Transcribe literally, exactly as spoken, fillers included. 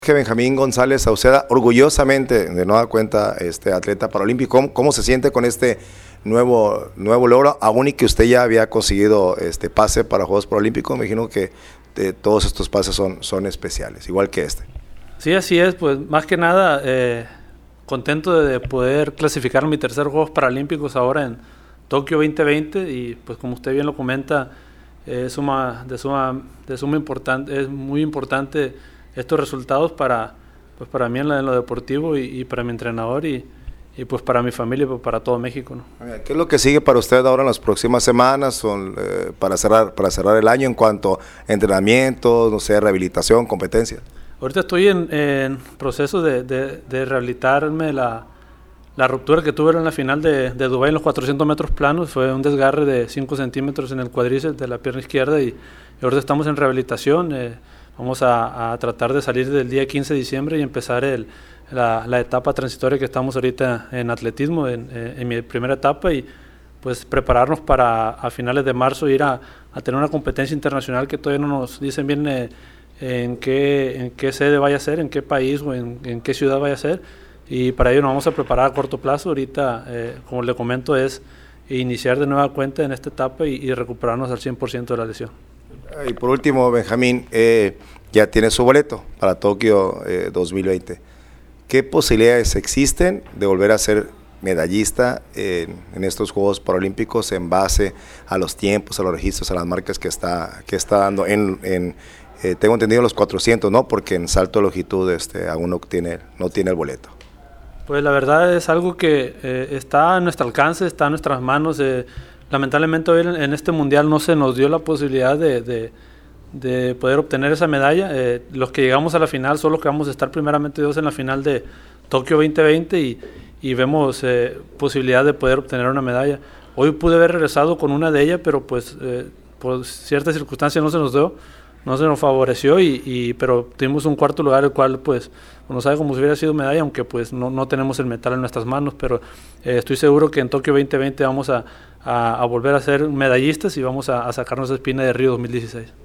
Que Benjamín González Sauceda, orgullosamente de nueva cuenta este atleta paralímpico, ¿cómo, cómo se siente con este nuevo nuevo logro? Aún y que usted ya había conseguido este pase para Juegos Paralímpicos, me imagino que de, todos estos pases son, son especiales, igual que este. Sí, así es, pues más que nada eh, contento de poder clasificar mi tercer Juegos Paralímpicos ahora en Tokio veinte veinte y pues como usted bien lo comenta, eh, suma, de suma, de suma importante, es muy importante estos resultados para, pues para mí en, la, en lo deportivo y, y para mi entrenador y, y pues para mi familia y pues para todo México, ¿no? ¿Qué es lo que sigue para usted ahora en las próximas semanas son, eh, para, cerrar, para cerrar el año en cuanto a entrenamiento, no sé, rehabilitación, competencias? Ahorita estoy en, en proceso de, de, de rehabilitarme la, la ruptura que tuve en la final de, de Dubái en los cuatrocientos metros planos. Fue un desgarre de cinco centímetros en el cuádriceps de la pierna izquierda y, y ahorita estamos en rehabilitación. Eh, Vamos a, a tratar de salir del día quince de diciembre y empezar el, la, la etapa transitoria que estamos ahorita en atletismo, en, en mi primera etapa, y pues prepararnos para a finales de marzo ir a, a tener una competencia internacional que todavía no nos dicen bien eh, en, qué, en qué sede vaya a ser, en qué país o en, en qué ciudad vaya a ser, y para ello nos vamos a preparar a corto plazo. Ahorita, eh, como le comento, es iniciar de nueva cuenta en esta etapa y, y recuperarnos al cien por ciento de la lesión. Y por último, Benjamín, eh, ya tiene su boleto para Tokio eh, dos mil veinte. ¿Qué posibilidades existen de volver a ser medallista en, en estos Juegos Paralímpicos en base a los tiempos, a los registros, a las marcas que está, que está dando en, en eh, tengo entendido los cuatrocientos, ¿no? Porque en salto de longitud este, aún no tiene, no tiene el boleto. Pues la verdad es algo que eh, está a nuestro alcance, está a nuestras manos. Eh, Lamentablemente hoy en este mundial no se nos dio la posibilidad de, de, de poder obtener esa medalla. Eh, los que llegamos a la final son los que vamos a estar primeramente Dios en la final de Tokio veinte veinte y, y vemos eh, posibilidad de poder obtener una medalla. Hoy pude haber regresado con una de ellas, pero pues eh, por ciertas circunstancias no se nos dio, no se nos favoreció, y, y, pero tuvimos un cuarto lugar, el cual pues no sabe como si hubiera sido medalla, aunque pues no, no tenemos el metal en nuestras manos, pero eh, estoy seguro que en Tokio veinte veinte vamos a A, a volver a ser medallistas y vamos a, a sacarnos esa espina de Río dos mil dieciséis.